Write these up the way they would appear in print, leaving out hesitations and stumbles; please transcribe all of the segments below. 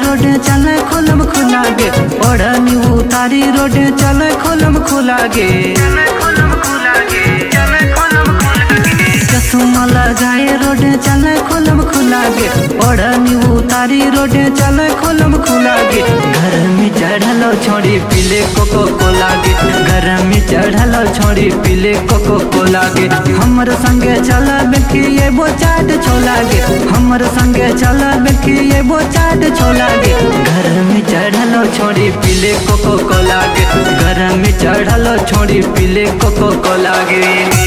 रोडे चले खुलम खुला गे, ओढ़नी उतारी रोडे चले खुलम खुला गे। चश्मा लगाए रोडे चले खुलम खुला गे, ओढ़नी उतारी रोडे चले खुलम खुला गे। घर में चढ़लो छोड़ी पीले कोको कोला गे, घर में चढ़लो छोड़ी पीले कोको कोला गे। हमर संगे चल बेटी ये वो चाट छोला गे, हमर संगे चल बेटी ये वो चाट छोला गे। घर में चढ़लो छोड़ी पीले कोको कोला गे, घर में चढ़लो छोड़ी पीले कोको कोला गे।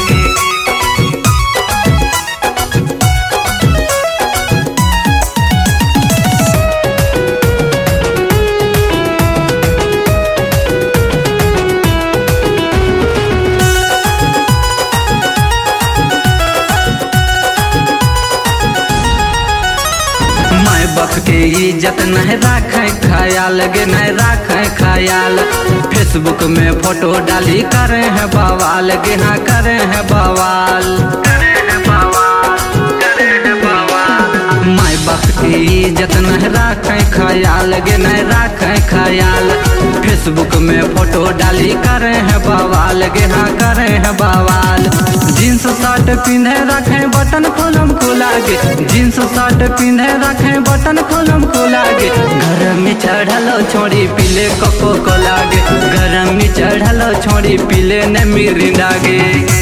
बख के इज्जत नहीं रखे ख्याल गे, नहीं रखे ख्याल। फेसबुक में फोटो डाली करे हैं बवाल गे, हाँ करे हैं बवाल। माई बाप की इज्जत नहीं रखे ख्याल गे, नहीं रखे ख्याल। फेसबुक में फोटो डाली करे हैं बवाल गे, हाँ करे हैं बवाल। जींस शर्ट पिंधे रखे बटन खोलम खुला गे, जींस शर्ट पिंधे रखे बटन खोलम खुला गे। घर में चढ़लो छोड़ी पीले कोको कोला गे, घर में चढ़लो छोड़ी पीले ने मिरिंडा गे।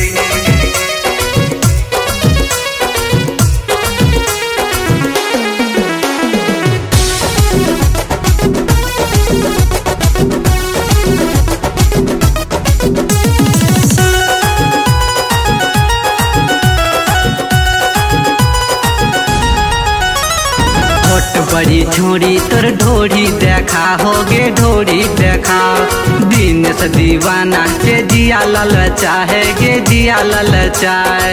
बड़ी छोड़ी तोर ढोरी देखा होगे, ढोरी देखा। दिन से दीवाना के जिया ललचा है गे, जिया ललचाए।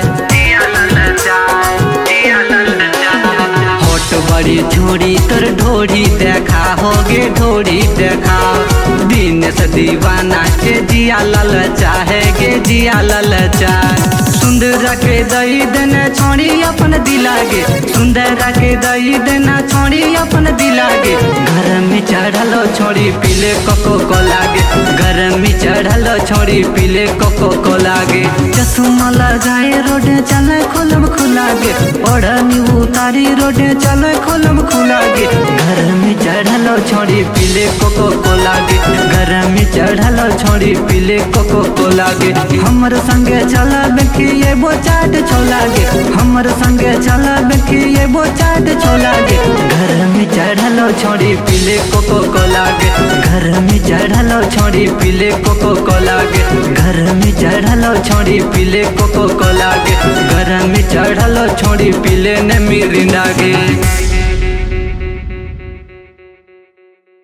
होट बड़ी छोड़ी तोर ढोरी देखा होगे, ढोरी देखा। दिन से दीवाना के जिया ललचा है गे, जिया ललचाए। सुंदर के दई देना छोड़ी अपन दिला गे, सुंदर के दई देना छोड़ी अपन दिला गे। घर में चढ़लो छोड़ी पीले कोको कोला गे, घर में चढ़लो छोड़ी पीले कोको कोला गे। चश्मा लगाए रोडे चले खुलम खुला गे, ओढ़नी उतारी रोडे चले खुलम खुला गे। घर में चढ़लो छोड़ी पीले कोको कोला गे, घर में चढ़लो छोड़ी पीले कोको कोला गे। हमर संगे चल बेटी ये वो चाट छोला गे, हमर संगे चल बेटी ये वो चाट छोला गे। घर में चढ़लो छोड़ी पीले कोको कोला गे, घर में चढ़लो छोड़ी पीले कोको कोला गे। घर में चढ़लो छोड़ी पीले कोको कोला गे, घर में चढ़लो छोड़ी पीले ने मिरिंडा गे।